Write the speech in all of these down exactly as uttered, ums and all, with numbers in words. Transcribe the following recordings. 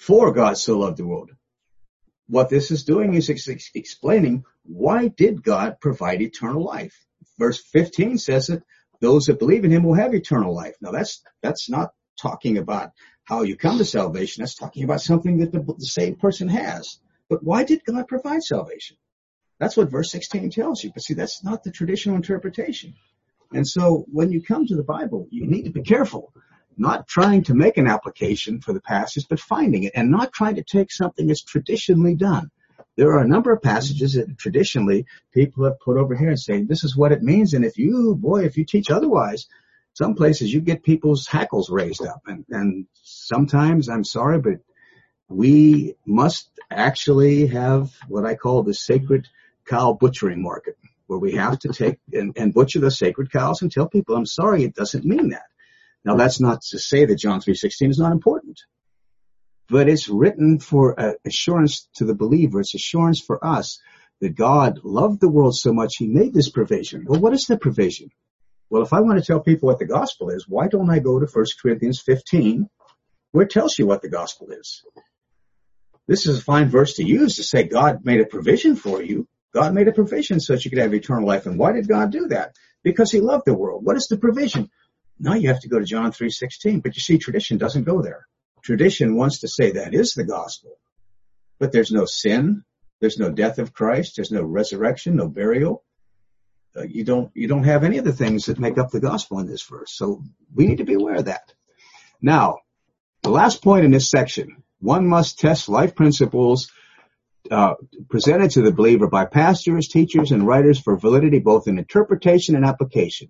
For God so loved the world. What this is doing is ex- explaining why did God provide eternal life. Verse fifteen says that those that believe in him will have eternal life. Now that's that's not talking about how you come to salvation. That's talking about something that the, the saved person has. But why did God provide salvation? That's what verse sixteen tells you. But see, that's not the traditional interpretation. And so when you come to the Bible, you need to be careful, not trying to make an application for the passage, but finding it, and not trying to take something that's traditionally done. There are a number of passages that traditionally people have put over here and say, this is what it means. And if you, boy, if you teach otherwise, some places you get people's hackles raised up. And, and sometimes, I'm sorry, but we must actually have what I call the sacred cow butchering market, where we have to take and, and butcher the sacred cows and tell people, I'm sorry, it doesn't mean that. Now, that's not to say that John three sixteen is not important, but it's written for uh, assurance to the believer. It's assurance for us that God loved the world so much he made this provision. Well, what is the provision? Well, if I want to tell people what the gospel is, why don't I go to First Corinthians fifteen, where it tells you what the gospel is? This is a fine verse to use to say God made a provision for you. God made a provision so that you could have eternal life. And why did God do that? Because he loved the world. What is the provision? Now you have to go to John three sixteen. But you see, tradition doesn't go there. Tradition wants to say that is the gospel. But there's no sin. There's no death of Christ. There's no resurrection, no burial. Uh, you don't, you don't have any of the things that make up the gospel in this verse. So we need to be aware of that. Now, the last point in this section, one must test life principles uh, presented to the believer by pastors, teachers, and writers for validity both in interpretation and application.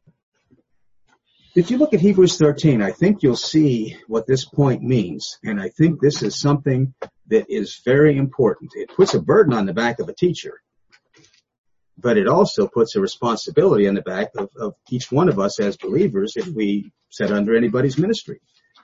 If you look at Hebrews thirteen, I think you'll see what this point means. And I think this is something that is very important. It puts a burden on the back of a teacher, but it also puts a responsibility on the back of, of each one of us as believers if we sit under anybody's ministry.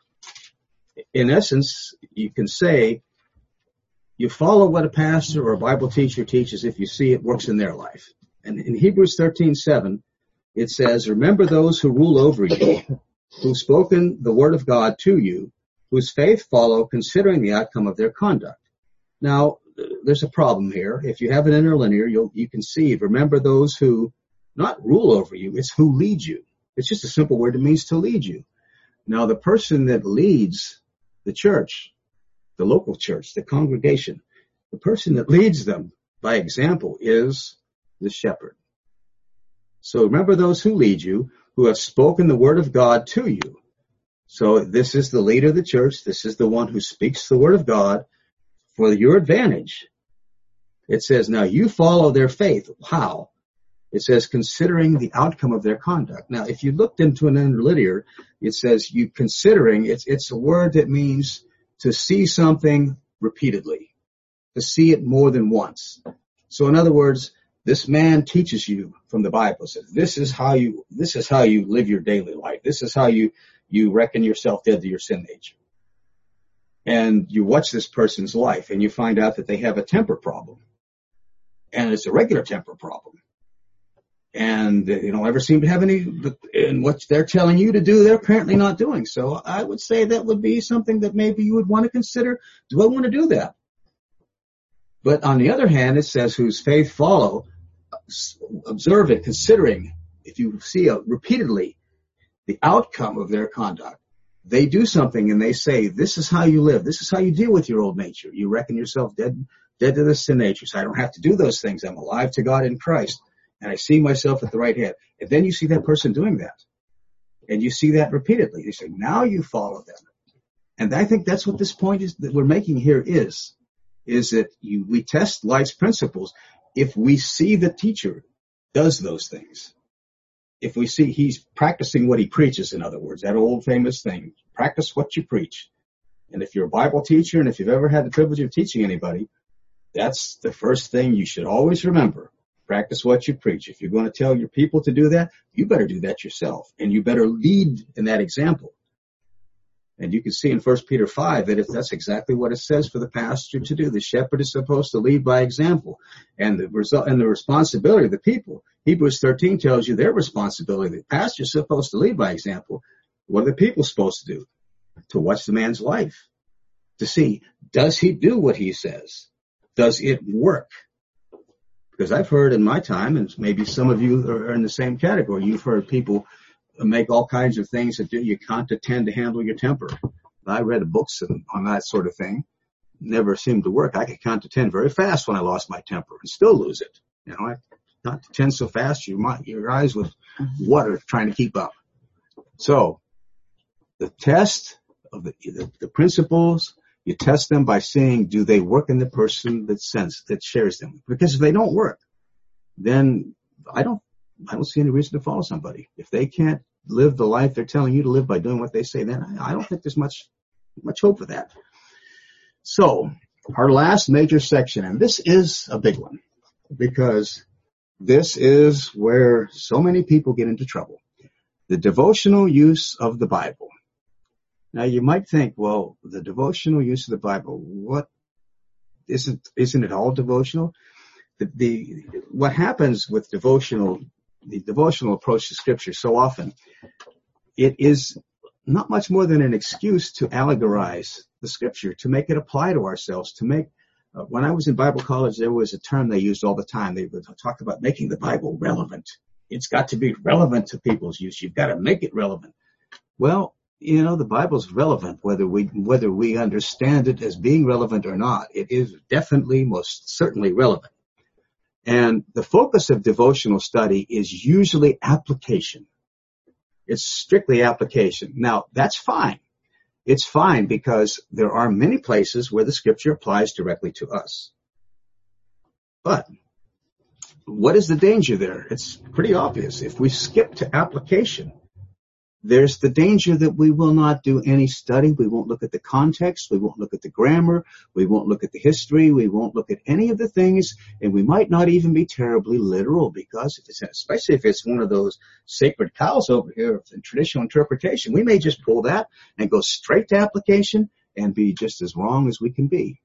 In essence, you can say you follow what a pastor or a Bible teacher teaches if you see it works in their life. And in Hebrews thirteen seven, it says, remember those who rule over you, who've spoken the word of God to you, whose faith follow, considering the outcome of their conduct. Now, there's a problem here. If you have an interlinear, you'll, you can see, remember those who not rule over you, it's who lead you. It's just a simple word. It means to lead you. Now, the person that leads the church, the local church, the congregation, the person that leads them by example is the shepherd. So remember those who lead you, who have spoken the word of God to you. So this is the leader of the church. This is the one who speaks the word of God for your advantage. It says, now you follow their faith. How? It says, considering the outcome of their conduct. Now, if you looked into an interlinear, it says you considering, it's, it's a word that means to see something repeatedly, to see it more than once. So in other words, this man teaches you from the Bible. It says, this is how you, this is how you live your daily life. This is how you, you reckon yourself dead to your sin nature. And you watch this person's life and you find out that they have a temper problem. And it's a regular temper problem. And they don't ever seem to have any, in what they're telling you to do, they're apparently not doing. So I would say that would be something that maybe you would want to consider. Do I want to do that? But on the other hand, it says, whose faith follow, observe it, considering, if you see a, repeatedly the outcome of their conduct, they do something and they say, this is how you live. This is how you deal with your old nature. You reckon yourself dead, dead to the sin nature. So I don't have to do those things. I'm alive to God in Christ. And I see myself at the right hand. And then you see that person doing that. And you see that repeatedly. You say, now you follow them. And I think that's what this point is that we're making here is, is that you, we test life's principles if we see the teacher does those things. If we see he's practicing what he preaches, in other words, that old famous thing, practice what you preach. And if you're a Bible teacher and if you've ever had the privilege of teaching anybody, that's the first thing you should always remember. Practice what you preach. If you're going to tell your people to do that, you better do that yourself. And you better lead in that example. And you can see in First Peter five that if that's exactly what it says for the pastor to do. The shepherd is supposed to lead by example. And the result and the responsibility of the people. Hebrews thirteen tells you their responsibility. The pastor is supposed to lead by example. What are the people supposed to do? To watch the man's life. to see, does he do what he says? Does it work? Because I've heard in my time, and maybe some of you are in the same category, you've heard people make all kinds of things that do you can't attend to handle your temper. I read books on that sort of thing. Never seemed to work. I could count to ten very fast when I lost my temper and still lose it. You know, I count to ten so fast you might, your eyes with water trying to keep up. So the test of the, the, the principles, you test them by seeing, do they work in the person that sends, that shares them? Because if they don't work, then I don't, I don't see any reason to follow somebody. If they can't live the life they're telling you to live by doing what they say, then I, I don't think there's much, much hope for that. So our last major section, and this is a big one because this is where so many people get into trouble. The devotional use of the Bible. Now you might think, well, the devotional use of the Bible, what isn't, isn't it all devotional? The, the, what happens with devotional, the devotional approach to Scripture so often, it is not much more than an excuse to allegorize the Scripture, to make it apply to ourselves, to make, uh, when I was in Bible college, there was a term they used all the time. They would talk about making the Bible relevant. It's got to be relevant to people's use. You've got to make it relevant. Well, you know, the Bible's relevant, whether we, whether we understand it as being relevant or not. It is definitely, most certainly relevant. And the focus of devotional study is usually application. It's strictly application. Now, that's fine. It's fine because there are many places where the Scripture applies directly to us. But what is the danger there? It's pretty obvious. If we skip to application, there's the danger that we will not do any study. We won't look at the context. We won't look at the grammar. We won't look at the history. We won't look at any of the things. And we might not even be terribly literal because, if it's, especially if it's one of those sacred cows over here in traditional interpretation, we may just pull that and go straight to application and be just as wrong as we can be.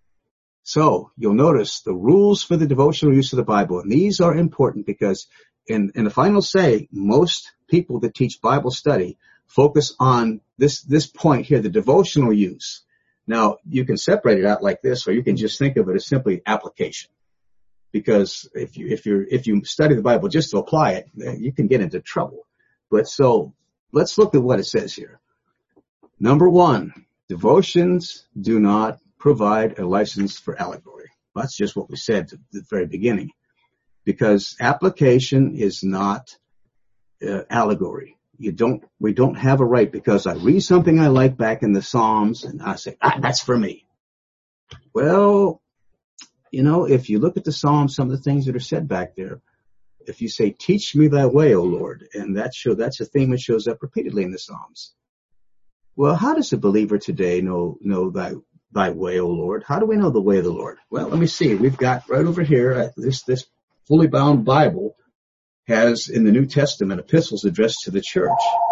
So you'll notice the rules for the devotional use of the Bible. And these are important because in, in the final say, most people that teach Bible study focus on this, this point here, the devotional use. Now, you can separate it out like this, or you can just think of it as simply application. Because if you, if you're, if you study the Bible just to apply it, you can get into trouble. But so let's look at what it says here. Number one, devotions do not provide a license for allegory. That's just what we said at the very beginning. Because application is not uh, allegory. You don't, we don't have a right because I read something I like back in the Psalms and I say, ah, that's for me. Well, you know, if you look at the Psalms, some of the things that are said back there, if you say, teach me thy way, O Lord, and that show, that's a theme that shows up repeatedly in the Psalms. Well, how does a believer today know, know thy, thy way, O Lord? How do we know the way of the Lord? Well, let me see. We've got right over here, uh, this, this fully bound Bible has in the New Testament epistles addressed to the church.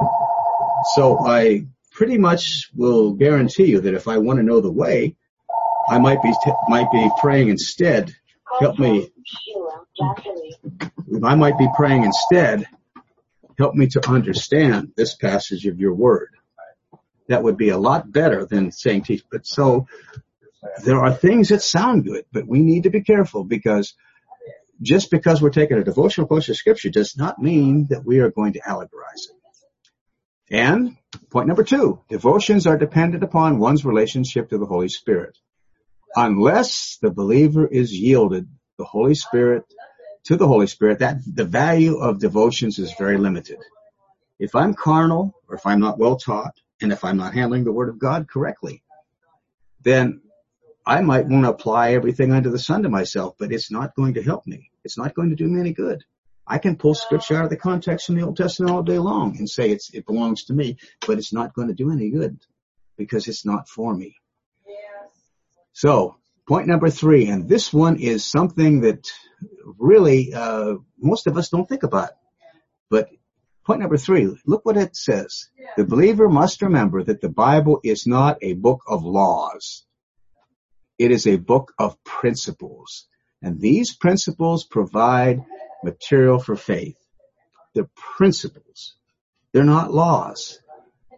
So I pretty much will guarantee you that if I want to know the way, I might be, t- might be praying instead, help me, I might be praying instead, help me to understand this passage of your word. That would be a lot better than saying teach. But so there are things that sound good, but we need to be careful because just because we're taking a devotional approach to Scripture does not mean that we are going to allegorize it. And point number two, devotions are dependent upon one's relationship to the Holy Spirit. Unless the believer is yielded the Holy Spirit to the Holy Spirit, that the value of devotions is very limited. If I'm carnal or if I'm not well taught and if I'm not handling the Word of God correctly, then I might want to apply everything under the sun to myself, but it's not going to help me. It's not going to do me any good. I can pull Scripture out of the context from the Old Testament all day long and say it's, it belongs to me, but it's not going to do any good because it's not for me. So, point number three, and this one is something that really uh, most of us don't think about. But point number three, look what it says. The believer must remember that the Bible is not a book of laws. It is a book of principles. And these principles provide material for faith. They're principles. They're not laws.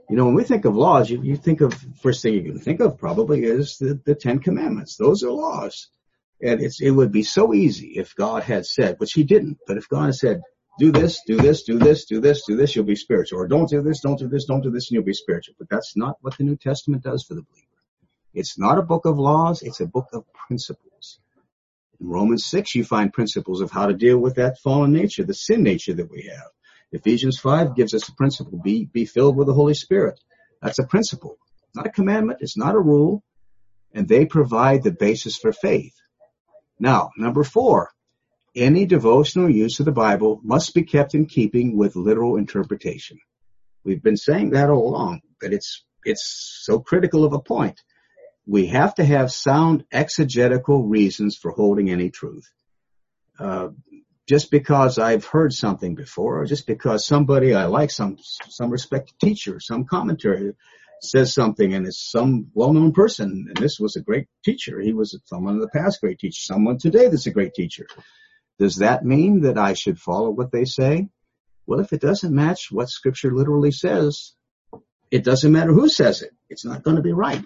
You know, when we think of laws, you, you think of, first thing you can think of probably is the, the Ten Commandments. Those are laws. And it's, it would be so easy if God had said, which he didn't, but if God had said, do this, do this, do this, do this, do this, you'll be spiritual. Or don't do this, don't do this, don't do this, and you'll be spiritual. But that's not what the New Testament does for the believer. It's not a book of laws, it's a book of principles. In Romans six, you find principles of how to deal with that fallen nature, the sin nature that we have. Ephesians five gives us a principle, be, be filled with the Holy Spirit. That's a principle. Not a commandment, it's not a rule, and they provide the basis for faith. Now, number four, any devotional use of the Bible must be kept in keeping with literal interpretation. We've been saying that all along, but it's it's so critical of a point. We have to have sound exegetical reasons for holding any truth. Uh, just because I've heard something before, or just because somebody I like, some some respected teacher, some commentary says something, and it's some well-known person, and this was a great teacher. He was someone in the past great teacher, someone today that's a great teacher. Does that mean that I should follow what they say? Well, if it doesn't match what Scripture literally says, it doesn't matter who says it. It's not going to be right.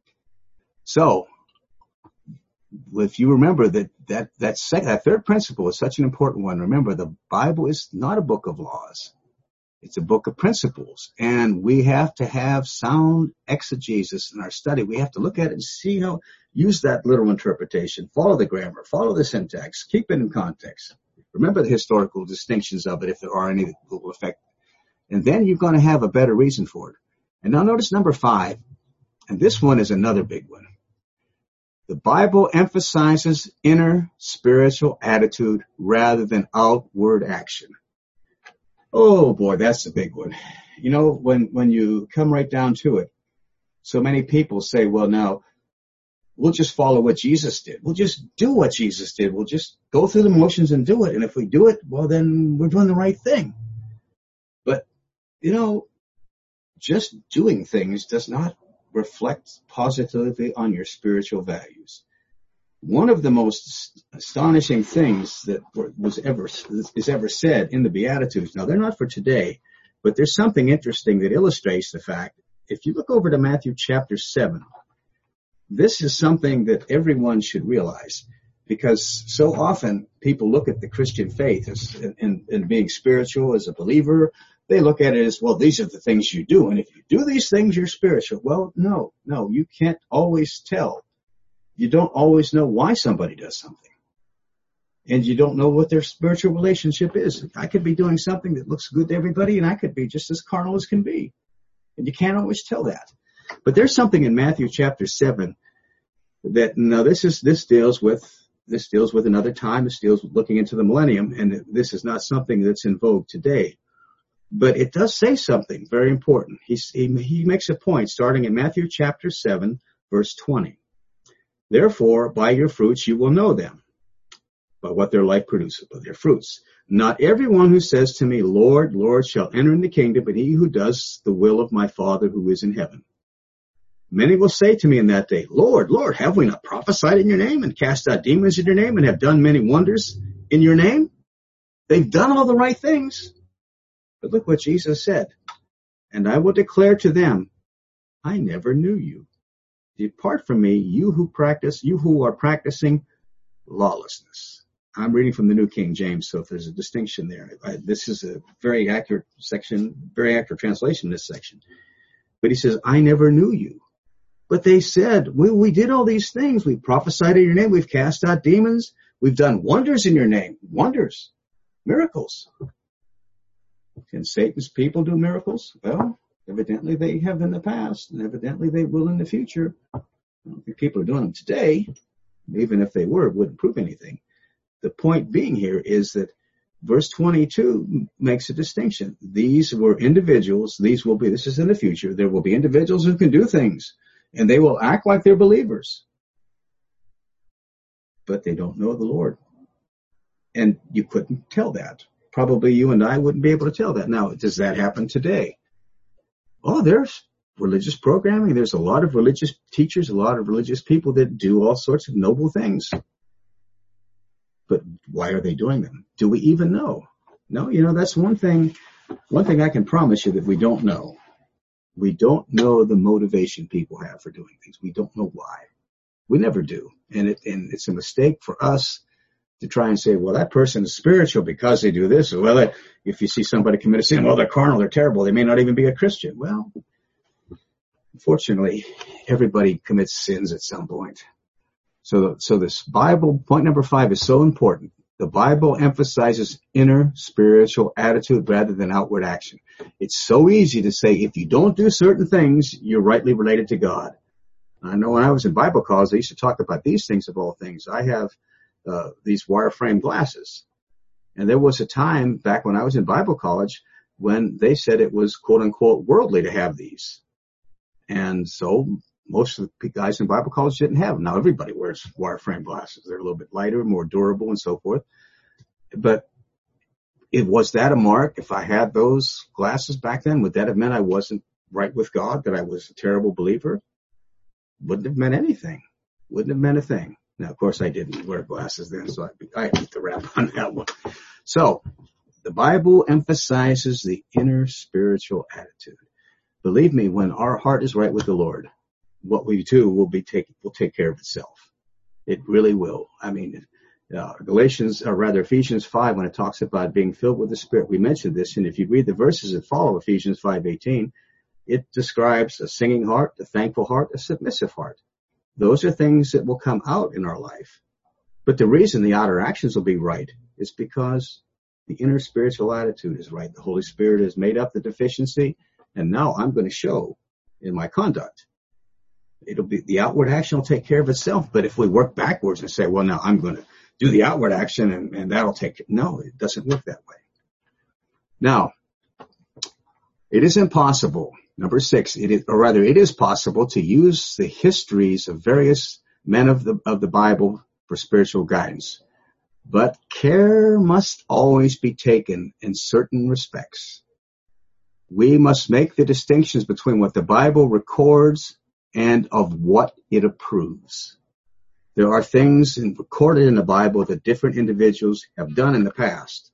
So, if you remember that that that, second, that third principle is such an important one, remember the Bible is not a book of laws. It's a book of principles, and we have to have sound exegesis in our study. We have to look at it and see how, use that literal interpretation, follow the grammar, follow the syntax, keep it in context. Remember the historical distinctions of it if there are any that will affect. And then you're going to have a better reason for it. And now notice number five, and this one is another big one. The Bible emphasizes inner spiritual attitude rather than outward action. Oh boy, that's a big one. You know, when, when you come right down to it, so many people say, well, now, we'll just follow what Jesus did. We'll just do what Jesus did. We'll just go through the motions and do it. And if we do it, well, then we're doing the right thing. But, you know, just doing things does not reflect positively on your spiritual values. One of the most astonishing things that was ever is ever said in the Beatitudes, now they're not for today, but there's something interesting that illustrates the fact. If you look over to Matthew chapter seven, this is something that everyone should realize, because so often people look at the Christian faith as and, and being spiritual as a believer. They look at it as, well, these are the things you do, and if you do these things, you're spiritual. Well, no, no, you can't always tell. You don't always know why somebody does something. And you don't know what their spiritual relationship is. I could be doing something that looks good to everybody, and I could be just as carnal as can be. And you can't always tell that. But there's something in Matthew chapter seven that, now this is, this deals with, this deals with another time. This deals with looking into the millennium, and this is not something that's in vogue today. But it does say something very important. He, he, he makes a point starting in Matthew chapter seven, verse twenty. Therefore, by your fruits you will know them, by what their life produces, by their fruits. Not everyone who says to me, Lord, Lord, shall enter in the kingdom, but he who does the will of my Father who is in heaven. Many will say to me in that day, Lord, Lord, have we not prophesied in your name and cast out demons in your name and have done many wonders in your name? They've done all the right things. But look what Jesus said. And I will declare to them, I never knew you. Depart from me, you who practice, you who are practicing lawlessness. I'm reading from the New King James, so if there's a distinction there, I, this is a very accurate section, very accurate translation in this section. But he says, I never knew you. But they said, we, we did all these things. We prophesied in your name. We've cast out demons. We've done wonders in your name. Wonders. Miracles. Can Satan's people do miracles? Well, evidently they have in the past, and evidently they will in the future. I don't think people are doing them today. Even if they were, it wouldn't prove anything. The point being here is that verse twenty-two makes a distinction. These were individuals. These will be, this is in the future. There will be individuals who can do things, and they will act like they're believers. But they don't know the Lord. And you couldn't tell that. Probably you and I wouldn't be able to tell that. Now, does that happen today? Oh, there's religious programming. There's a lot of religious teachers, a lot of religious people that do all sorts of noble things. But why are they doing them? Do we even know? No, you know, that's one thing, one thing I can promise you that we don't know. We don't know the motivation people have for doing things. We don't know why. We never do. And it, and it's a mistake for us to try and say, well, that person is spiritual because they do this. Or, well, if you see somebody commit a sin, well, they're carnal, they're terrible. They may not even be a Christian. Well, unfortunately, everybody commits sins at some point. So, so this Bible, point number five, is so important. The Bible emphasizes inner spiritual attitude rather than outward action. It's so easy to say if you don't do certain things, you're rightly related to God. I know when I was in Bible college, they used to talk about these things of all things. I have uh, these wireframe glasses. And there was a time back when I was in Bible college when they said it was, quote unquote, worldly to have these. And so most of the guys in Bible college didn't have them. Now everybody wears wireframe glasses. They're a little bit lighter, more durable, and so forth. But it was that a mark? If I had those glasses back then, would that have meant I wasn't right with God, that I was a terrible believer? Wouldn't have meant anything. Wouldn't have meant a thing. Now, of course, I didn't wear glasses then, so I had to rap on that one. So the Bible emphasizes the inner spiritual attitude. Believe me, when our heart is right with the Lord, what we do will be take will take care of itself. It really will. I mean, uh, Galatians, or rather Ephesians five, when it talks about being filled with the Spirit, we mentioned this, and if you read the verses that follow Ephesians five eighteen, it describes a singing heart, a thankful heart, a submissive heart. Those are things that will come out in our life. But the reason the outer actions will be right is because the inner spiritual attitude is right. The Holy Spirit has made up the deficiency, and now I'm going to show in my conduct. It'll be, the outward action will take care of itself. But if we work backwards and say, well, now I'm going to do the outward action and, and that'll take, no, it doesn't work that way. Now, it is impossible. Number six, it is, or rather, it is possible to use the histories of various men of the, of the Bible for spiritual guidance. But care must always be taken in certain respects. We must make the distinctions between what the Bible records and of what it approves. There are things in, recorded in the Bible that different individuals have done in the past.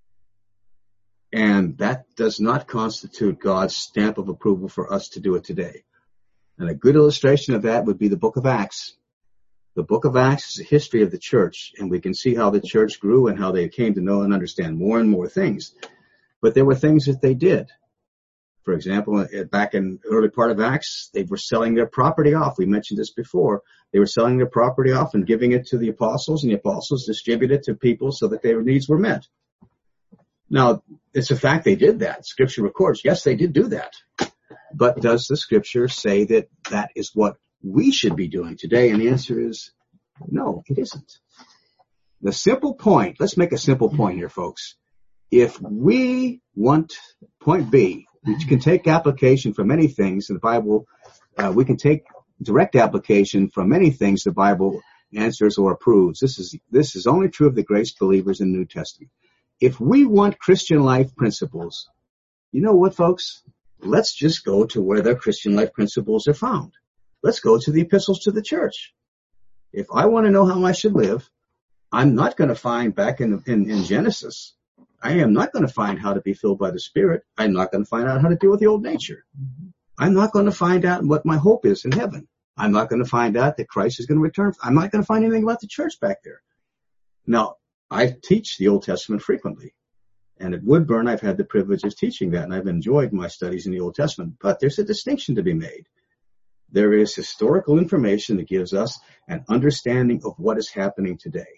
And that does not constitute God's stamp of approval for us to do it today. And a good illustration of that would be the book of Acts. The book of Acts is a history of the church, and we can see how the church grew and how they came to know and understand more and more things. But there were things that they did. For example, back in the early part of Acts, they were selling their property off. We mentioned this before. They were selling their property off and giving it to the apostles, and the apostles distributed it to people so that their needs were met. Now, it's a fact they did that. Scripture records, yes, they did do that. But does the Scripture say that that is what we should be doing today? And the answer is no, it isn't. The simple point, let's make a simple point here, folks. If we want, point B, we can take application from many things in the Bible. Uh, we can take direct application from many things the Bible answers or approves. This is this is only true of the grace believers in the New Testament. If we want Christian life principles, you know what, folks? Let's just go to where the Christian life principles are found. Let's go to the epistles to the church. If I want to know how I should live, I'm not going to find back in, in, in Genesis. I am not going to find how to be filled by the Spirit. I'm not going to find out how to deal with the old nature. I'm not going to find out what my hope is in heaven. I'm not going to find out that Christ is going to return. I'm not going to find anything about the church back there. Now, I teach the Old Testament frequently. And at Woodburn, I've had the privilege of teaching that, and I've enjoyed my studies in the Old Testament. But there's a distinction to be made. There is historical information that gives us an understanding of what is happening today.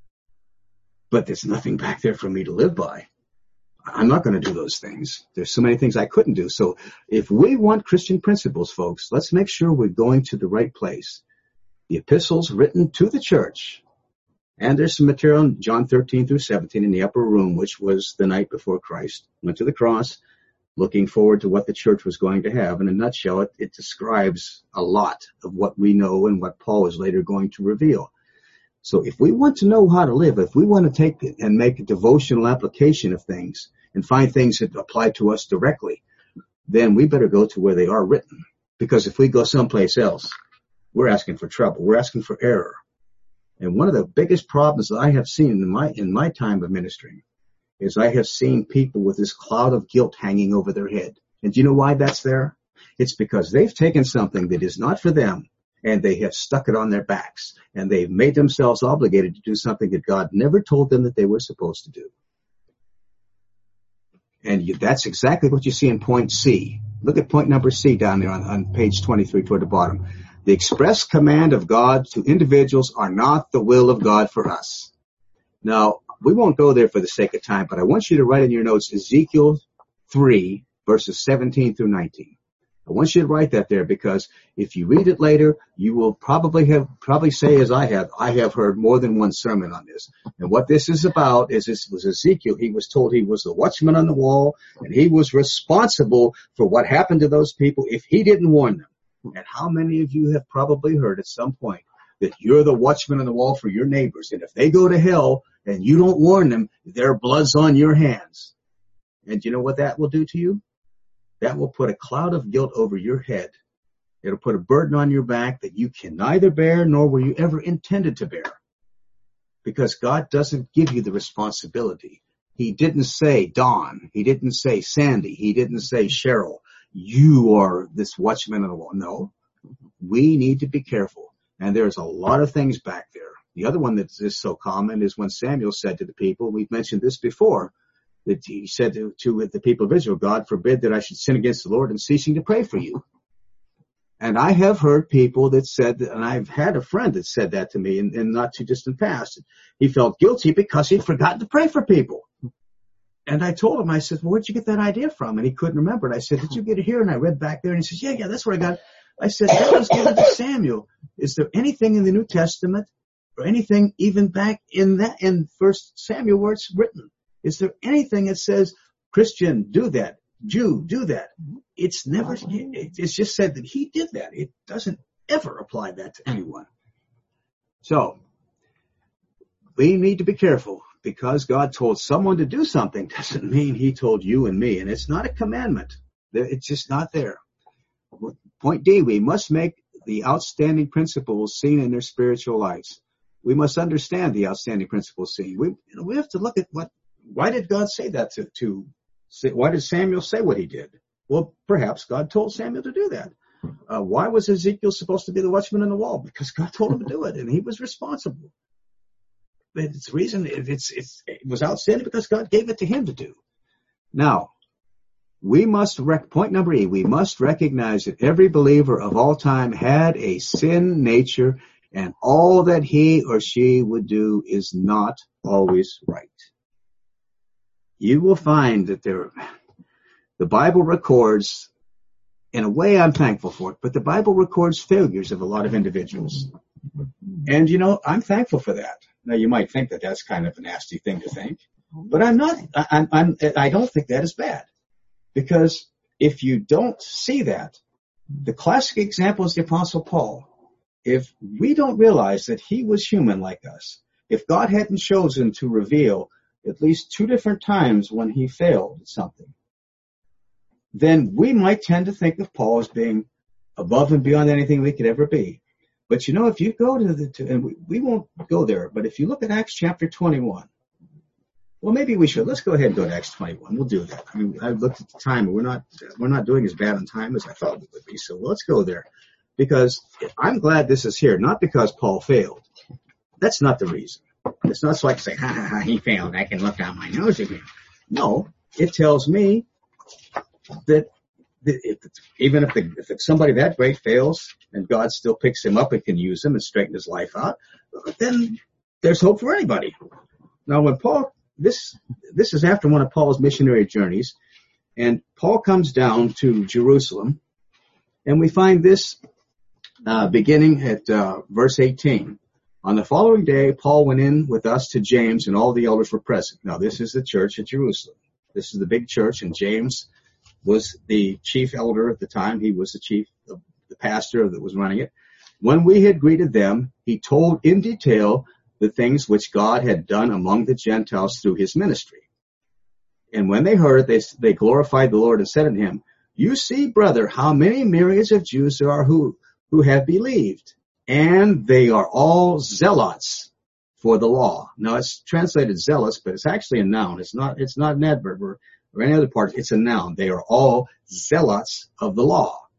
But there's nothing back there for me to live by. I'm not going to do those things. There's so many things I couldn't do. So if we want Christian principles, folks, let's make sure we're going to the right place. The epistles written to the church. And there's some material in John thirteen through seventeen in the upper room, which was the night before Christ went to the cross, looking forward to what the church was going to have. In a nutshell, it, it describes a lot of what we know and what Paul is later going to reveal. So if we want to know how to live, if we want to take it and make a devotional application of things and find things that apply to us directly, then we better go to where they are written. Because if we go someplace else, we're asking for trouble. We're asking for error. And one of the biggest problems that I have seen in my in my time of ministering is I have seen people with this cloud of guilt hanging over their head. And do you know why that's there? It's because they've taken something that is not for them, and they have stuck it on their backs, and they've made themselves obligated to do something that God never told them that they were supposed to do. And you, that's exactly what you see in point C. Look at point number C down there on, on page twenty-three toward the bottom. The express command of God to individuals are not the will of God for us. Now, we won't go there for the sake of time, but I want you to write in your notes Ezekiel three, verses seventeen through nineteen. I want you to write that there, because if you read it later, you will probably have probably say, as I have, I have heard more than one sermon on this. And what this is about is this was Ezekiel. He was told he was the watchman on the wall, and he was responsible for what happened to those people if he didn't warn them. And how many of you have probably heard at some point that you're the watchman on the wall for your neighbors, and if they go to hell and you don't warn them, their blood's on your hands. And do you know what that will do to you? That will put a cloud of guilt over your head. It'll put a burden on your back that you can neither bear nor were you ever intended to bear. Because God doesn't give you the responsibility. He didn't say Don. He didn't say Sandy. He didn't say Cheryl. You are this watchman on the wall. No. We need to be careful. And there's a lot of things back there. The other one that is so common is when Samuel said to the people, we've mentioned this before, that he said to, to the people of Israel, God forbid that I should sin against the Lord in ceasing to pray for you. And I have heard people that said, and I've had a friend that said that to me in, in not too distant past. He felt guilty because he'd forgotten to pray for people. And I told him, I said, well, where'd you get that idea from? And he couldn't remember it. I said, did you get it here? And I read back there, and he says, yeah, yeah, that's where I got it. I said, that was given to Samuel. Is there anything in the New Testament or anything even back in that, in First Samuel where it's written? Is there anything that says, Christian, do that, Jew, do that? It's never, it's just said that he did that. It doesn't ever apply that to anyone. So, we need to be careful. Because God told someone to do something doesn't mean he told you and me. And it's not a commandment. It's just not there. Point D, we must make the outstanding principles seen in their spiritual lights. We must understand the outstanding principles seen. We, you know, we have to look at what, why did God say that to, to, why did Samuel say what he did? Well, perhaps God told Samuel to do that. Uh, why was Ezekiel supposed to be the watchman on the wall? Because God told him to do it, and he was responsible. But it's reason, it's, it's, it was outstanding because God gave it to him to do. Now, we must, rec- point number E, we must recognize that every believer of all time had a sin nature, and all that he or she would do is not always right. You will find that there, the Bible records, in a way I'm thankful for it, but the Bible records failures of a lot of individuals. And, you know, I'm thankful for that. Now, you might think that that's kind of a nasty thing to think, but I'm not, I, I'm, I don't think that is bad. Because if you don't see that, the classic example is the Apostle Paul. If we don't realize that he was human like us, if God hadn't chosen to reveal at least two different times when he failed at something, then we might tend to think of Paul as being above and beyond anything we could ever be. But you know, if you go to the, to, and we, we won't go there, but if you look at Acts chapter twenty-one, well, maybe we should. Let's go ahead and go to Acts twenty-one. We'll do that. I mean, I looked at the time, and we're not, we're not doing as bad on time as I thought we would be. So let's go there. Because I'm glad this is here, not because Paul failed. That's not the reason. It's not so I can say, ha, ha, ha, he failed. I can look down my nose again. No, it tells me that, that if it's, even if, the, if it's somebody that great fails and God still picks him up and can use him and straighten his life out, then there's hope for anybody. Now, when Paul, this this is after one of Paul's missionary journeys, and Paul comes down to Jerusalem, and we find this uh, beginning at uh, verse eighteen. On the following day, Paul went in with us to James, and all the elders were present. Now, this is the church at Jerusalem. This is the big church, and James was the chief elder at the time. He was the chief, the, the pastor that was running it. When we had greeted them, he told in detail the things which God had done among the Gentiles through his ministry. And when they heard it, they, they glorified the Lord and said unto him, you see, brother, how many myriads of Jews there are who, who have believed, and they are all zealots for the law. Now, it's translated zealous, but it's actually a noun. It's not, it's not an adverb or, or any other part. It's a noun. They are all zealots of the law.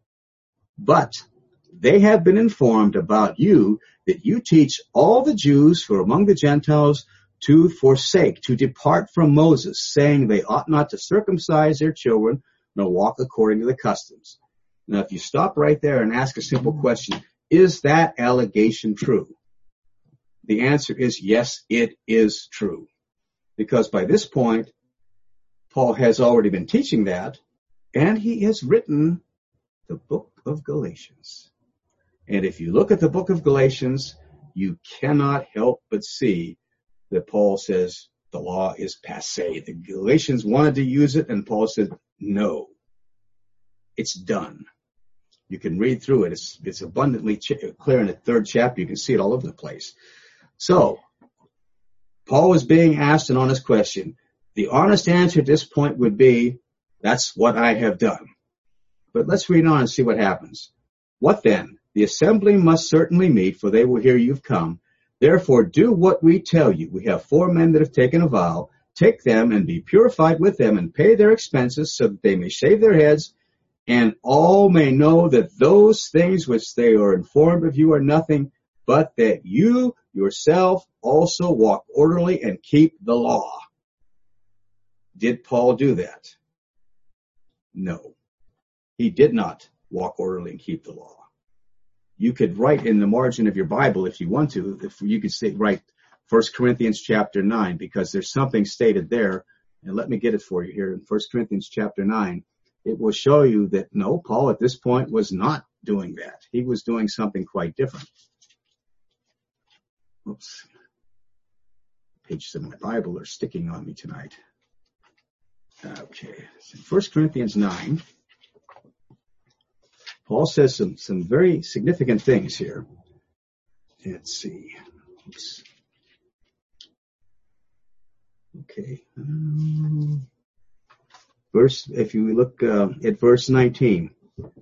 But they have been informed about you that you teach all the Jews who are among the Gentiles to forsake, to depart from Moses, saying they ought not to circumcise their children nor walk according to the customs. Now, if you stop right there and ask a simple question, is that allegation true? The answer is yes, it is true. Because by this point, Paul has already been teaching that, and he has written the book of Galatians. And if you look at the book of Galatians, you cannot help but see that Paul says the law is passé. The Galatians wanted to use it, and Paul said, no, it's done. You can read through it. It's, it's abundantly ch- clear in the third chapter. You can see it all over the place. So, Paul was being asked an honest question. The honest answer at this point would be, that's what I have done. But let's read on and see what happens. What then? The assembly must certainly meet, for they will hear you've come. Therefore, do what we tell you. We have four men that have taken a vow. Take them and be purified with them and pay their expenses so that they may shave their heads, and all may know that those things which they are informed of you are nothing, but that you yourself also walk orderly and keep the law. Did Paul do that? No. He did not walk orderly and keep the law. You could write in the margin of your Bible, if you want to, if you could say, write First Corinthians chapter nine, because there's something stated there, and let me get it for you here in First Corinthians chapter nine. It will show you that, no, Paul at this point was not doing that. He was doing something quite different. Oops. Pages of my Bible are sticking on me tonight. Okay. So First Corinthians nine. Paul says some, some very significant things here. Let's see. Oops. Okay. Um, verse, if you look uh, at verse nineteen,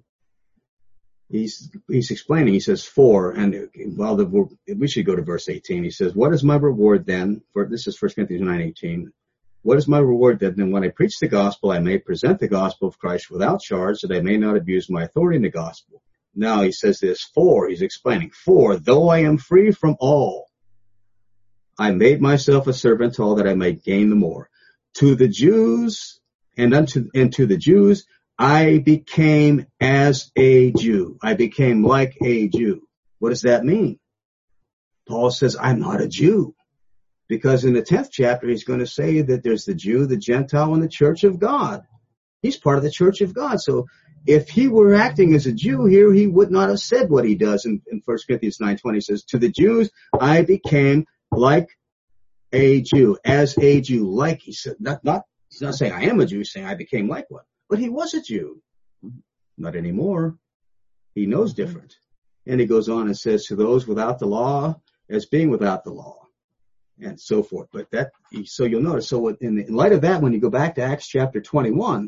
he's he's explaining. He says, "For," and while the we should go to verse eighteen. He says, "What is my reward then?" For this is First Corinthians nine eighteen. What is my reward then? Then when I preach the gospel, I may present the gospel of Christ without charge, that I may not abuse my authority in the gospel. Now he says this, for, he's explaining, for, though I am free from all, I made myself a servant to all that I may gain the more. To the Jews, and unto, and to the Jews, I became as a Jew. I became like a Jew. What does that mean? Paul says, I'm not a Jew. Because in the tenth chapter, he's going to say that there's the Jew, the Gentile, and the church of God. He's part of the church of God. So if he were acting as a Jew here, he would not have said what he does in, in First Corinthians nine twenty. He says, to the Jews, I became like a Jew, as a Jew. Like, he said, not, not, he's not saying I am a Jew, he's saying I became like one. But he was a Jew. Not anymore. He knows different. And he goes on and says, to those without the law, as being without the law. And so forth. But that, so you'll notice, so in, the, in light of that, when you go back to Acts chapter twenty-one,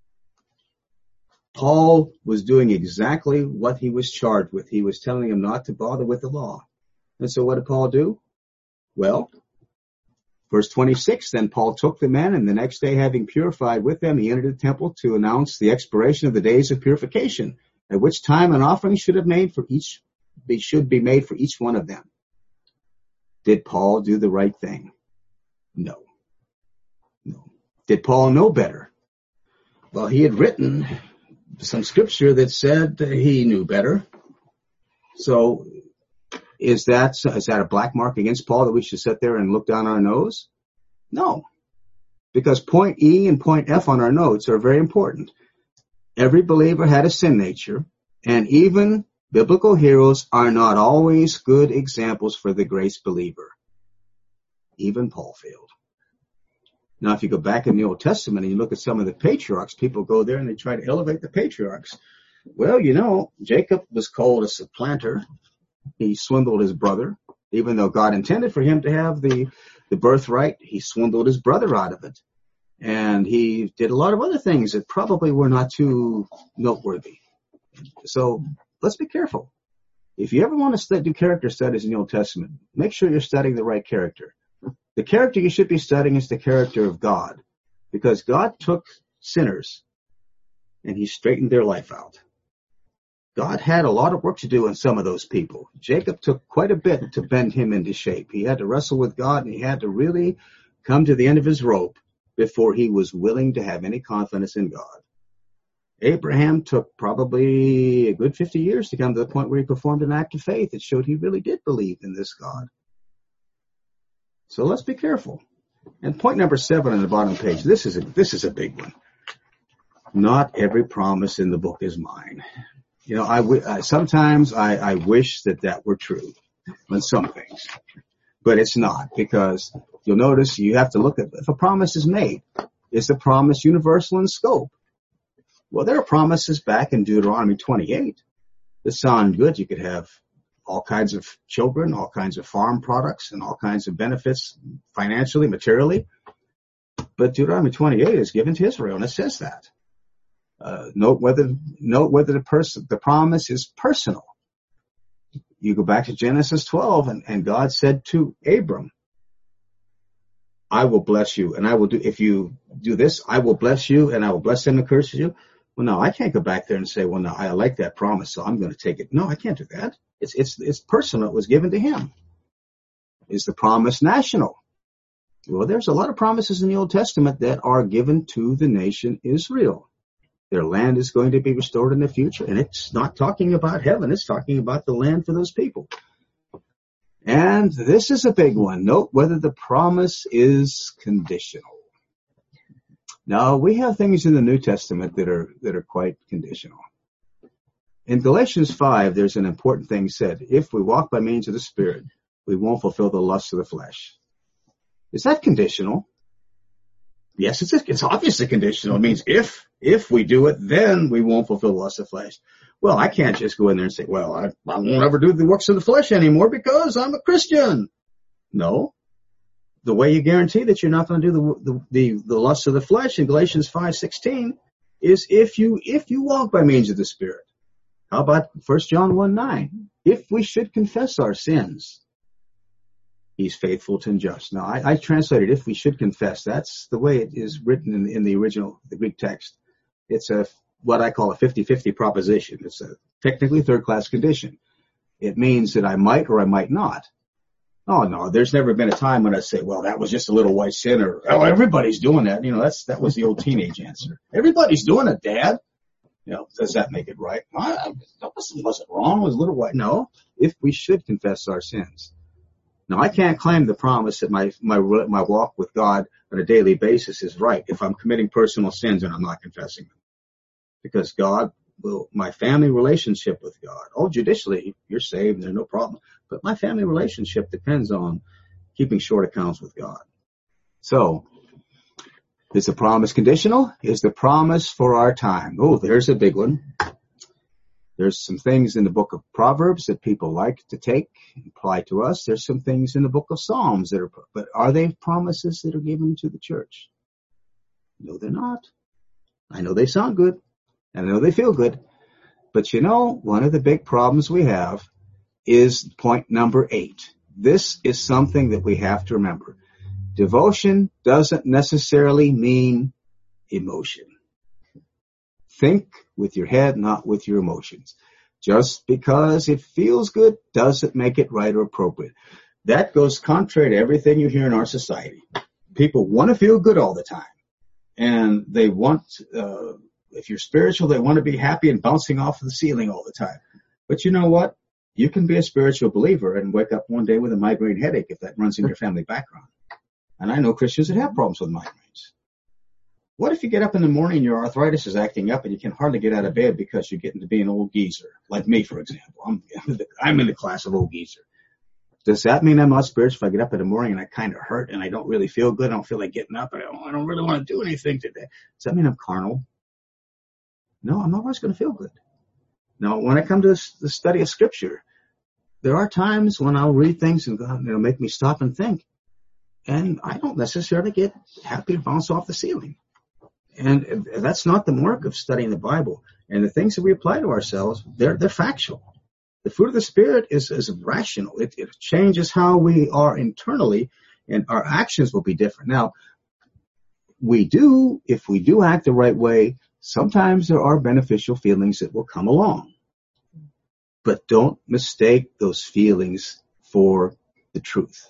Paul was doing exactly what he was charged with. He was telling him not to bother with the law. And so what did Paul do? Well, verse twenty-six, then Paul took the men, and the next day, having purified with them, he entered the temple to announce the expiration of the days of purification, at which time an offering should have made for each, should be made for each one of them. Did Paul do the right thing? No. No. Did Paul know better? Well, he had written some scripture that said he knew better. So is that, is that a black mark against Paul that we should sit there and look down our nose? No. Because point E and point F on our notes are very important. Every believer had a sin nature, and even biblical heroes are not always good examples for the grace believer. Even Paul failed. Now, if you go back in the Old Testament and you look at some of the patriarchs, people go there and they try to elevate the patriarchs. Well, you know, Jacob was called a supplanter. He swindled his brother. Even though God intended for him to have the, the birthright, he swindled his brother out of it. And he did a lot of other things that probably were not too noteworthy. So let's be careful. If you ever want to study, do character studies in the Old Testament, make sure you're studying the right character. The character you should be studying is the character of God, because God took sinners and he straightened their life out. God had a lot of work to do in some of those people. Jacob took quite a bit to bend him into shape. He had to wrestle with God, and he had to really come to the end of his rope before he was willing to have any confidence in God. Abraham took probably a good fifty years to come to the point where he performed an act of faith that showed he really did believe in this God. So let's be careful. And point number seven on the bottom page, this is a, this is a big one. Not every promise in the book is mine. You know, I w- uh, sometimes I, I wish that that were true on some things, but it's not, because you'll notice you have to look at, if a promise is made, is the promise universal in scope? Well, there are promises back in Deuteronomy twenty-eight that sound good. You could have all kinds of children, all kinds of farm products, and all kinds of benefits financially, materially. But Deuteronomy twenty-eight is given to Israel, and it says that. Uh, note whether note whether the person the promise is personal. You go back to Genesis twelve, and, and God said to Abram, I will bless you, and I will do, if you do this, I will bless you, and I will bless them and curse you. Well, no, I can't go back there and say, well, no, I like that promise, so I'm going to take it. No, I can't do that. It's, it's, it's personal. It was given to him. Is the promise national? Well, there's a lot of promises in the Old Testament that are given to the nation Israel. Their land is going to be restored in the future, and it's not talking about heaven. It's talking about the land for those people. And this is a big one. Note whether the promise is conditional. Now, we have things in the New Testament that are that are quite conditional. In Galatians five, there's an important thing said. If we walk by means of the Spirit, we won't fulfill the lusts of the flesh. Is that conditional? Yes, it's it's obviously conditional. It means if if we do it, then we won't fulfill the lusts of the flesh. Well, I can't just go in there and say, well, I, I won't ever do the works of the flesh anymore because I'm a Christian. No. The way you guarantee that you're not going to do the, the, the, the lusts of the flesh in Galatians five sixteen is if you, if you walk by means of the Spirit. How about First John one nine? If we should confess our sins, he's faithful and just. Now, I, I translated if we should confess. That's the way it is written in, in the original, the Greek text. It's a, what I call a fifty-fifty proposition. It's a technically third-class condition. It means that I might or I might not. Oh, no, there's never been a time when I say, well, that was just a little white sin, or, oh, everybody's doing that. You know, that's, that was the old teenage answer. Everybody's doing it, Dad. You know, does that make it right? I, I, that wasn't, wasn't wrong. It was a little white. No, if we should confess our sins. Now, I can't claim the promise that my, my, my walk with God on a daily basis is right if I'm committing personal sins and I'm not confessing them. Because God will, my family relationship with God, oh, judicially, you're saved, there's no problem. But my family relationship depends on keeping short accounts with God. So, is the promise conditional? Is the promise for our time? Oh, there's a big one. There's some things in the book of Proverbs that people like to take and apply to us. There's some things in the book of Psalms that are, but are they promises that are given to the church? No, they're not. I know they sound good, and I know they feel good, but you know, one of the big problems we have is point number eight. This is something that we have to remember. Devotion doesn't necessarily mean emotion. Think with your head, not with your emotions. Just because it feels good doesn't make it right or appropriate. That goes contrary to everything you hear in our society. People want to feel good all the time. And they want, uh, if you're spiritual, they want to be happy and bouncing off of the ceiling all the time. But you know what? You can be a spiritual believer and wake up one day with a migraine headache if that runs in your family background. And I know Christians that have problems with migraines. What if you get up in the morning and your arthritis is acting up and you can hardly get out of bed because you're getting to be an old geezer? Like me, for example. I'm, I'm in the class of old geezer. Does that mean I'm not spiritual if I get up in the morning and I kind of hurt and I don't really feel good? I don't feel like getting up. I don't, I don't really want to do anything today. Does that mean I'm carnal? No, I'm not always going to feel good. Now, when I come to this, the study of Scripture, there are times when I'll read things and God, it'll make me stop and think. And I don't necessarily get happy and bounce off the ceiling. And that's not the mark of studying the Bible. And the things that we apply to ourselves, they're, they're factual. The fruit of the Spirit is, is rational. It, it changes how we are internally, and our actions will be different. Now, we do, if we do act the right way, sometimes there are beneficial feelings that will come along. But don't mistake those feelings for the truth.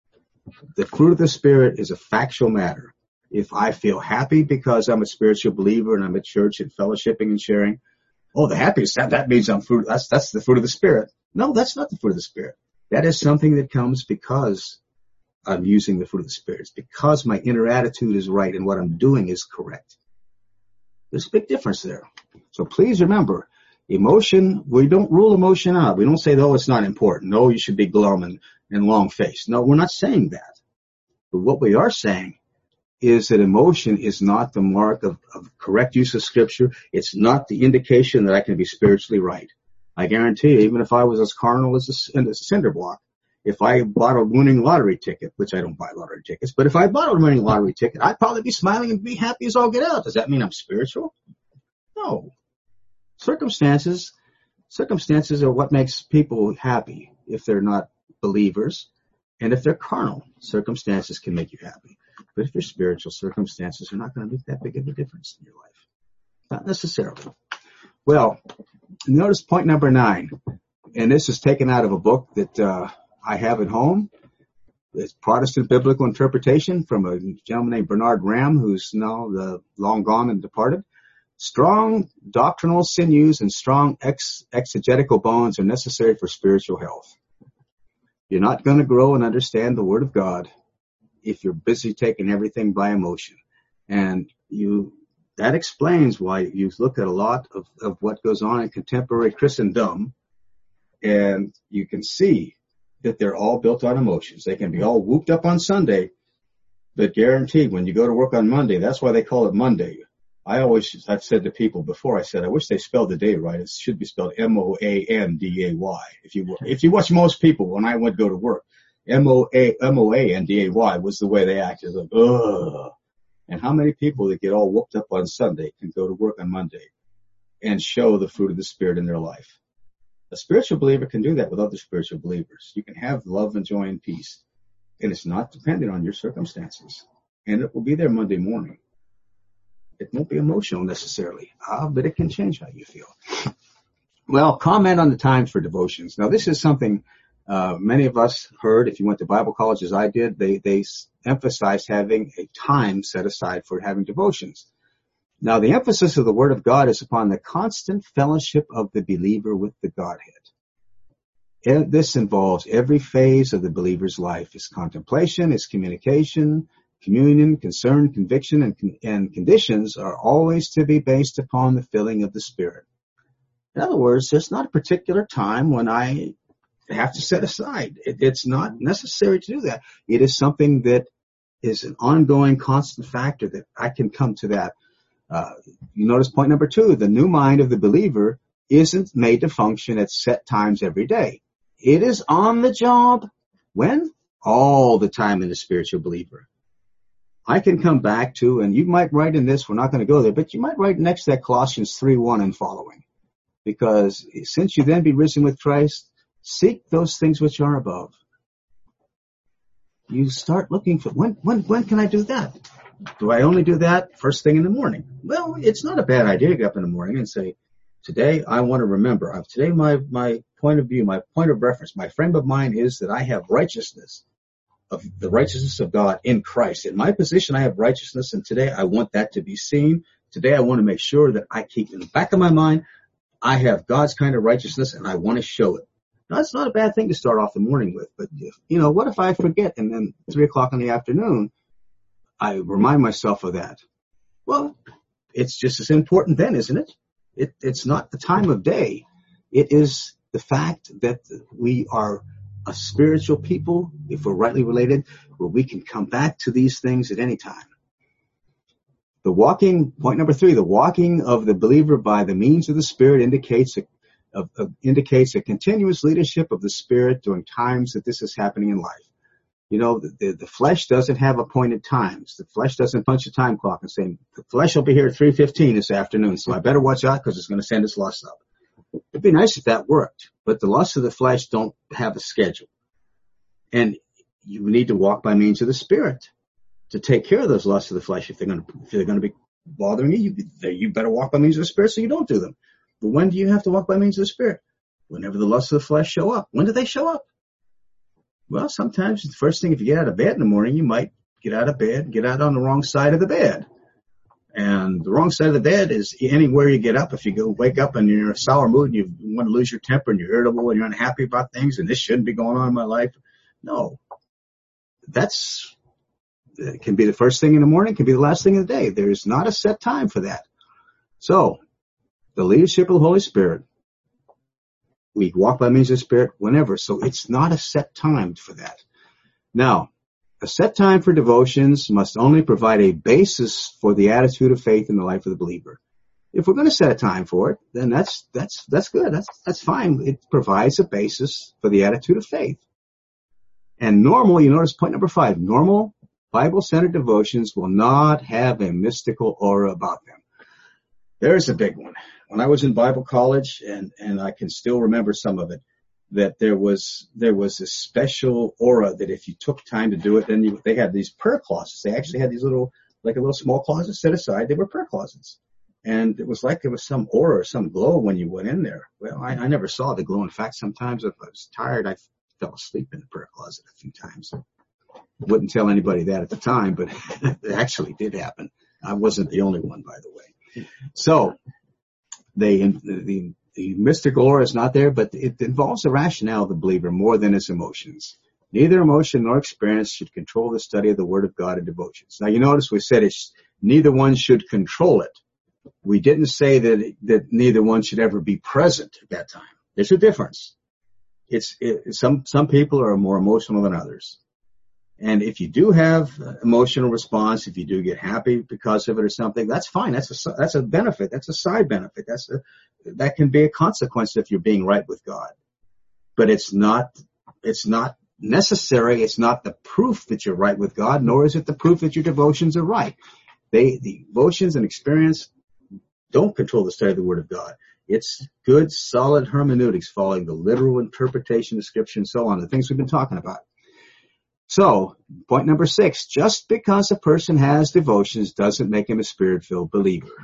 The fruit of the Spirit is a factual matter. If I feel happy because I'm a spiritual believer and I'm at church and fellowshipping and sharing, oh, the happiness, that, that means I'm fruit, that's, that's the fruit of the Spirit. No, that's not the fruit of the Spirit. That is something that comes because I'm using the fruit of the Spirit. It's because my inner attitude is right and what I'm doing is correct. There's a big difference there. So please remember, emotion, we don't rule emotion out. We don't say, oh, it's not important. No, you should be glum and, and long-faced. No, we're not saying that. But what we are saying is that emotion is not the mark of, of correct use of Scripture. It's not the indication that I can be spiritually right. I guarantee you, even if I was as carnal as a, as a cinder block, if I bought a winning lottery ticket, which I don't buy lottery tickets, but if I bought a winning lottery ticket, I'd probably be smiling and be happy as all get out. Does that mean I'm spiritual? No. Circumstances, circumstances are what makes people happy if they're not believers. And if they're carnal, circumstances can make you happy. But if you're spiritual, circumstances are not going to make that big of a difference in your life. Not necessarily. Well, notice point number nine. And this is taken out of a book that uh, I have at home. It's Protestant Biblical Interpretation from a gentleman named Bernard Ram, who's now the long gone and departed. Strong doctrinal sinews and strong ex- exegetical bones are necessary for spiritual health. You're not going to grow and understand the Word of God if you're busy taking everything by emotion. And you that explains why you look at a lot of, of what goes on in contemporary Christendom, and you can see that they're all built on emotions. They can be all whooped up on Sunday, but guaranteed when you go to work on Monday, that's why they call it Monday. I always, I've said to people before, I said, I wish they spelled the day right. It should be spelled M O A N D A Y. If you, if you watch most people, when I went to go to work, M O A, M O A N D A Y was the way they acted. Like, ugh. And how many people that get all whooped up on Sunday can go to work on Monday and show the fruit of the Spirit in their life? A spiritual believer can do that with other spiritual believers. You can have love and joy and peace. And it's not dependent on your circumstances. And it will be there Monday morning. It won't be emotional necessarily, uh, but it can change how you feel. Well, comment on the times for devotions. Now, this is something uh, many of us heard. If you went to Bible college as I did, they, they emphasized having a time set aside for having devotions. Now, the emphasis of the Word of God is upon the constant fellowship of the believer with the Godhead. And this involves every phase of the believer's life. His contemplation, his communication, communion, concern, conviction, and, and conditions are always to be based upon the filling of the Spirit. In other words, there's not a particular time when I have to set aside. It, it's not necessary to do that. It is something that is an ongoing, constant factor that I can come to that. Uh, you notice point number two, the new mind of the believer isn't made to function at set times every day. It is on the job. When? All the time in the spiritual believer. I can come back to, and you might write in this, we're not going to go there, but you might write next to that Colossians three one and following. Because since you then be risen with Christ, seek those things which are above. You start looking for, when, when, when can I do that? Do I only do that first thing in the morning? Well, it's not a bad idea to get up in the morning and say, today I want to remember. Uh, today my, my point of view, my point of reference, my frame of mind is that I have righteousness, of the righteousness of God in Christ. In my position, I have righteousness, and today I want that to be seen. Today I want to make sure that I keep in the back of my mind, I have God's kind of righteousness, and I want to show it. Now, that's not a bad thing to start off the morning with, but, if, you know, what if I forget, and then three o'clock in the afternoon, I remind myself of that? Well, it's just as important then, isn't it? It it's not the time of day. It is the fact that we are a spiritual people, if we're rightly related, where we can come back to these things at any time. The walking, point number three, the walking of the believer by the means of the Spirit indicates a, of, of, indicates a continuous leadership of the Spirit during times that this is happening in life. You know, the, the, the flesh doesn't have appointed times. The flesh doesn't punch a time clock and say, the flesh will be here at three fifteen this afternoon, so I better watch out because it's going to send its lust up. It'd be nice if that worked, but the lusts of the flesh don't have a schedule. And you need to walk by means of the Spirit to take care of those lusts of the flesh. If they're going to, if they're going to be bothering you, you, you better walk by means of the Spirit so you don't do them. But when do you have to walk by means of the Spirit? Whenever the lusts of the flesh show up. When do they show up? Well, sometimes the first thing, if you get out of bed in the morning, you might get out of bed, get out on the wrong side of the bed. And the wrong side of the bed is anywhere you get up. If you go wake up and you're in a sour mood and you want to lose your temper and you're irritable and you're unhappy about things and this shouldn't be going on in my life. No. That's, it can be the first thing in the morning, it can be the last thing of the day. There's not a set time for that. So, the leadership of the Holy Spirit, we walk by means of the Spirit whenever. So it's not a set time for that. Now, a set time for devotions must only provide a basis for the attitude of faith in the life of the believer. If we're going to set a time for it, then that's that's that's good. That's that's fine. It provides a basis for the attitude of faith. And normal, you notice point number five, normal Bible-centered devotions will not have a mystical aura about them. There's a big one. When I was in Bible college, and, and I can still remember some of it, that there was there was a special aura that if you took time to do it, then you, they had these prayer closets. They actually had these little, like a little small closet set aside. They were prayer closets. And it was like there was some aura or some glow when you went in there. Well, I, I never saw the glow. In fact, sometimes if I was tired, I fell asleep in the prayer closet a few times. I wouldn't tell anybody that at the time, but it actually did happen. I wasn't the only one, by the way. So they, the The mystical aura is not there, but it involves the rationale of the believer more than his emotions. Neither emotion nor experience should control the study of the Word of God and devotions. Now, you notice we said it's, neither one should control it. We didn't say that that neither one should ever be present at that time. There's a difference. It's it, some some people are more emotional than others. And if you do have emotional response, if you do get happy because of it or something, that's fine. That's a, that's a benefit. That's a side benefit. That's a, that can be a consequence if you're being right with God. But it's not, it's not necessary. It's not the proof that you're right with God, nor is it the proof that your devotions are right. They, the devotions and experience don't control the study of the Word of God. It's good, solid hermeneutics following the literal interpretation of Scripture and so on, the things we've been talking about. So, point number six, just because a person has devotions doesn't make him a Spirit-filled believer.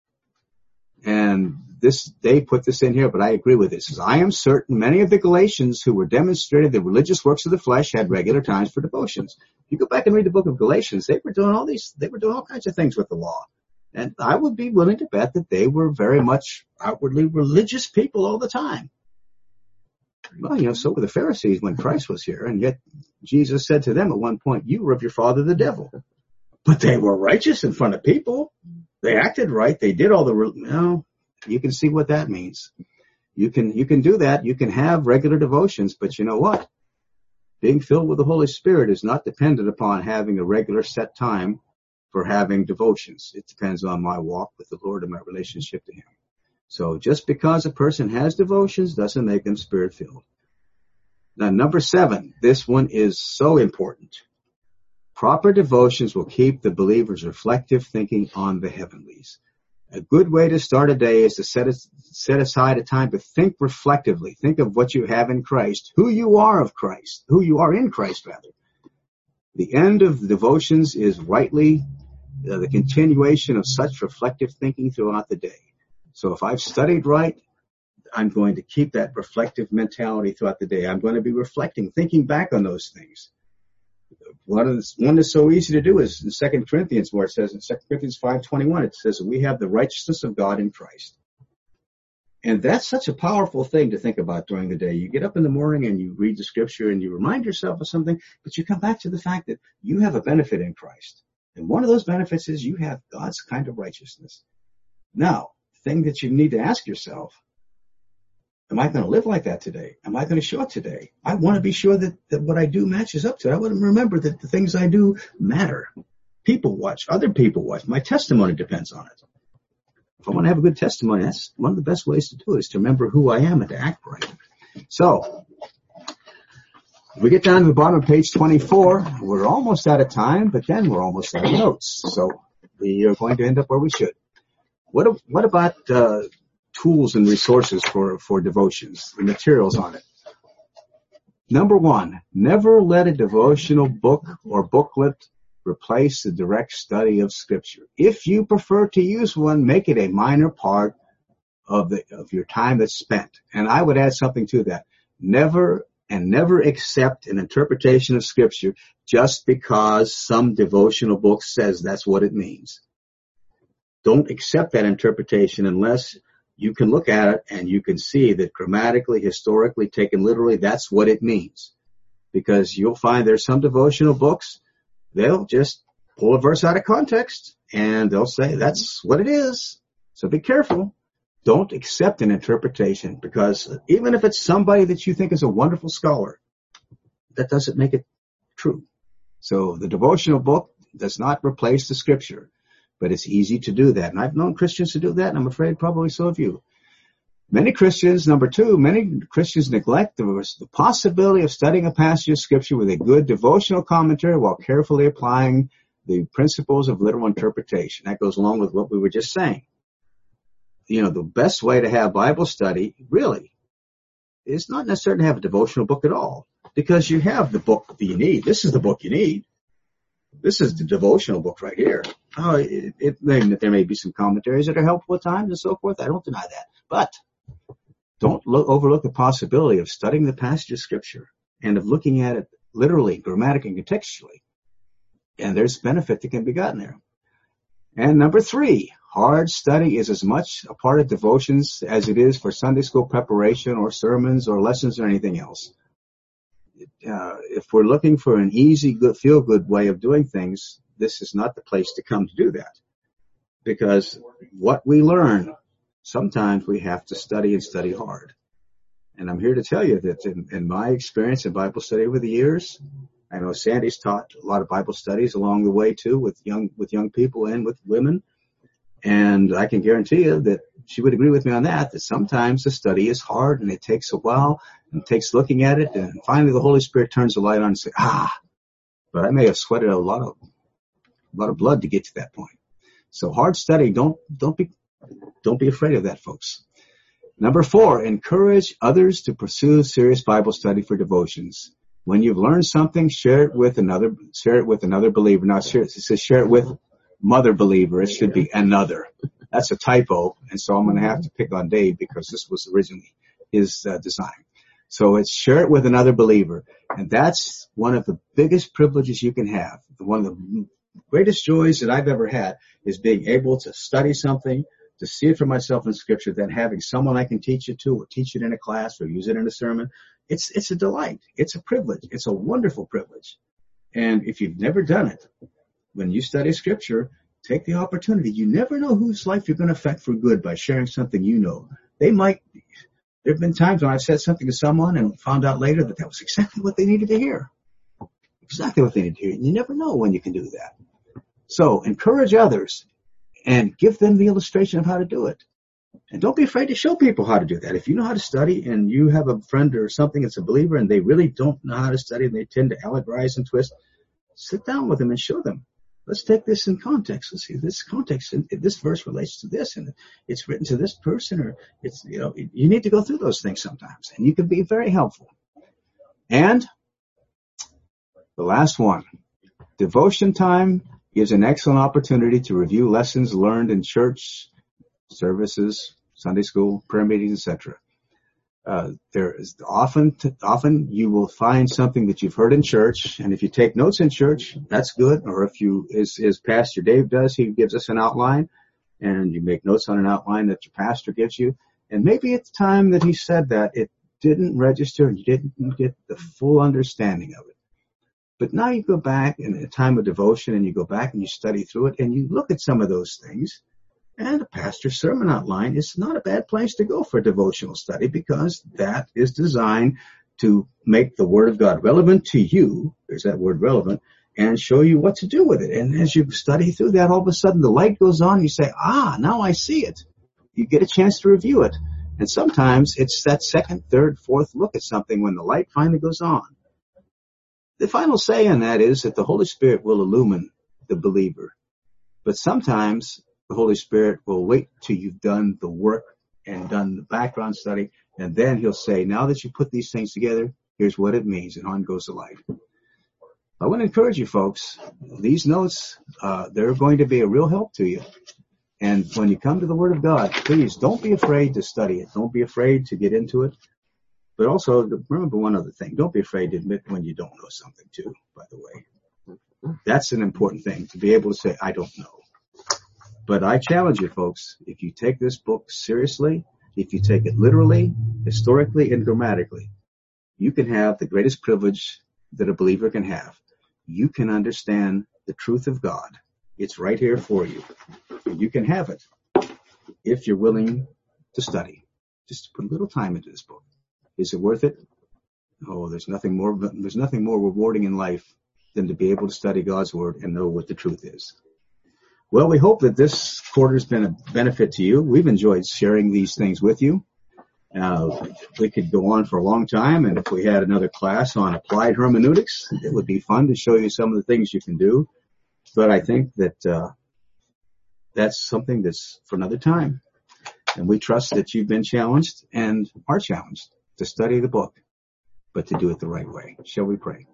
And this, they put this in here, but I agree with this. I am certain many of the Galatians who were demonstrating the religious works of the flesh had regular times for devotions. If you go back and read the book of Galatians, they were doing all these, they were doing all kinds of things with the law. And I would be willing to bet that they were very much outwardly religious people all the time. Well, you know, so were the Pharisees when Christ was here, and yet Jesus said to them at one point, you were of your father the devil. But they were righteous in front of people. They acted right. They did all the, you know, you can see what that means. You can, you can do that. You can have regular devotions, but you know what? Being filled with the Holy Spirit is not dependent upon having a regular set time for having devotions. It depends on my walk with the Lord and my relationship to Him. So just because a person has devotions doesn't make them Spirit-filled. Now, number seven, this one is so important. Proper devotions will keep the believer's reflective thinking on the heavenlies. A good way to start a day is to set, a, set aside a time to think reflectively. Think of what you have in Christ, who you are of Christ, who you are in Christ, rather. The end of the devotions is rightly uh, the continuation of such reflective thinking throughout the day. So if I've studied right, I'm going to keep that reflective mentality throughout the day. I'm going to be reflecting, thinking back on those things. One, of the, one that's so easy to do is in Second Corinthians, where it says in Second Corinthians five twenty-one, it says we have the righteousness of God in Christ. And that's such a powerful thing to think about during the day. You get up in the morning and you read the Scripture and you remind yourself of something, but you come back to the fact that you have a benefit in Christ. And one of those benefits is you have God's kind of righteousness. Now, the thing that you need to ask yourself, am I going to live like that today? Am I going to show it today? I want to be sure that, that what I do matches up to it. I want to remember that the things I do matter. People watch. Other people watch. My testimony depends on it. If I want to have a good testimony, that's one of the best ways to do it, is to remember who I am and to act right. So, if we get down to the bottom of page twenty-four, we're almost out of time, but then we're almost out of notes. So, we are going to end up where we should. What, what about uh, tools and resources for, for devotions, the materials on it? Number one, never let a devotional book or booklet replace the direct study of Scripture. If you prefer to use one, make it a minor part of the of your time that's spent. And I would add something to that. Never and never accept an interpretation of Scripture just because some devotional book says that's what it means. Don't accept that interpretation unless you can look at it and you can see that grammatically, historically, taken literally, that's what it means. Because you'll find there's some devotional books, they'll just pull a verse out of context and they'll say that's what it is. So be careful. Don't accept an interpretation, because even if it's somebody that you think is a wonderful scholar, that doesn't make it true. So the devotional book does not replace the Scripture, but it's easy to do that. And I've known Christians to do that, and I'm afraid probably so have you. Many Christians, number two, many Christians neglect the, the possibility of studying a passage of Scripture with a good devotional commentary while carefully applying the principles of literal interpretation. That goes along with what we were just saying. You know, the best way to have Bible study, really, is not necessarily to have a devotional book at all, because you have the book that you need. This is the book you need. This is the devotional book right here. Oh, it, it, there may be some commentaries that are helpful at times and so forth. I don't deny that. But don't look, overlook the possibility of studying the passage of Scripture and of looking at it literally, grammatically, and contextually. And there's benefit that can be gotten there. And number three, hard study is as much a part of devotions as it is for Sunday school preparation or sermons or lessons or anything else. Uh, if we're looking for an easy, good, feel-good way of doing things, this is not the place to come to do that. Because what we learn, sometimes we have to study and study hard. And I'm here to tell you that in, in my experience in Bible study over the years, I know Sandy's taught a lot of Bible studies along the way too, with young with young people and with women. And I can guarantee you that she would agree with me on that, that sometimes the study is hard and it takes a while and it takes looking at it. And finally the Holy Spirit turns the light on and says, ah, but I may have sweated a lot of, a lot of blood to get to that point. So hard study, don't, don't be, don't be afraid of that, folks. Number four, encourage others to pursue serious Bible study for devotions. When you've learned something, share it with another, share it with another believer. Now, share, it says share it with mother believer. It should be another. That's a typo, and so I'm going to have to pick on Dave because this was originally his uh, design. So it's share it with another believer, and that's one of the biggest privileges you can have. One of the greatest joys that I've ever had is being able to study something, to see it for myself in Scripture, then having someone I can teach it to or teach it in a class or use it in a sermon. It's, it's a delight. It's a privilege. It's a wonderful privilege. And if you've never done it, when you study Scripture, take the opportunity. You never know whose life you're going to affect for good by sharing something you know. They might, there have been times when I've said something to someone and found out later that that was exactly what they needed to hear. Exactly what they needed to hear. And you never know when you can do that. So encourage others and give them the illustration of how to do it. And don't be afraid to show people how to do that. If you know how to study and you have a friend or something that's a believer and they really don't know how to study and they tend to allegorize and twist, sit down with them and show them. Let's take this in context. Let's see this context. And this verse relates to this, and it's written to this person, or it's, you know, you need to go through those things sometimes, and you can be very helpful. And the last one, devotion time is an excellent opportunity to review lessons learned in church services, Sunday school, prayer meetings, et cetera. Uh, there is often, t- often you will find something that you've heard in church, and if you take notes in church, that's good. Or if you, as, as Pastor Dave does, he gives us an outline, and you make notes on an outline that your pastor gives you. And maybe at the time that he said that, it didn't register, and you didn't get the full understanding of it. But now you go back in a time of devotion, and you go back and you study through it, and you look at some of those things. And a pastor's sermon outline is not a bad place to go for devotional study, because that is designed to make the Word of God relevant to you. There's that word relevant, and show you what to do with it. And as you study through that, all of a sudden the light goes on. You say, ah, now I see it. You get a chance to review it. And sometimes it's that second, third, fourth look at something when the light finally goes on. The final say on that is that the Holy Spirit will illumine the believer. But sometimes the Holy Spirit will wait till you've done the work and done the background study, and then he'll say, now that you put these things together, here's what it means, and on goes the light. I want to encourage you folks, these notes, uh, they're going to be a real help to you. And when you come to the Word of God, please don't be afraid to study it. Don't be afraid to get into it. But also, remember one other thing. Don't be afraid to admit when you don't know something, too, by the way. That's an important thing, to be able to say, I don't know. But I challenge you, folks, if you take this book seriously, if you take it literally, historically, and grammatically, you can have the greatest privilege that a believer can have. You can understand the truth of God. It's right here for you. You can have it if you're willing to study. Just put a little time into this book. Is it worth it? Oh, there's nothing more, there's nothing more rewarding in life than to be able to study God's Word and know what the truth is. Well, we hope that this quarter has been a benefit to you. We've enjoyed sharing these things with you. Uh, we could go on for a long time, and if we had another class on applied hermeneutics, it would be fun to show you some of the things you can do. But I think that uh, that's something that's for another time. And we trust that you've been challenged and are challenged to study the book, but to do it the right way. Shall we pray?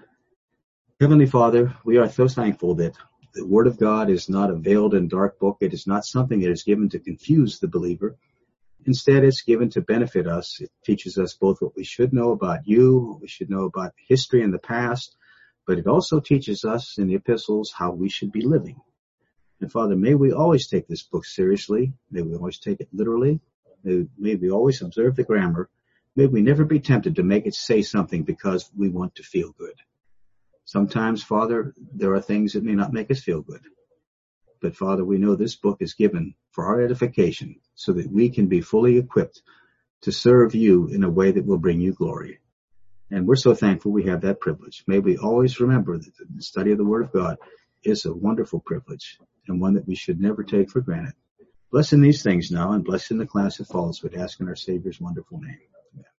Heavenly Father, we are so thankful that the Word of God is not a veiled and dark book. It is not something that is given to confuse the believer. Instead, it's given to benefit us. It teaches us both what we should know about you, what we should know about history in the past, but it also teaches us in the epistles how we should be living. And Father, may we always take this book seriously. May we always take it literally. May, may we always observe the grammar. May we never be tempted to make it say something because we want to feel good. Sometimes, Father, there are things that may not make us feel good. But Father, we know this book is given for our edification so that we can be fully equipped to serve you in a way that will bring you glory. And we're so thankful we have that privilege. May we always remember that the study of the Word of God is a wonderful privilege and one that we should never take for granted. Bless in these things now and bless in the class that follows. We'd ask in our Savior's wonderful name.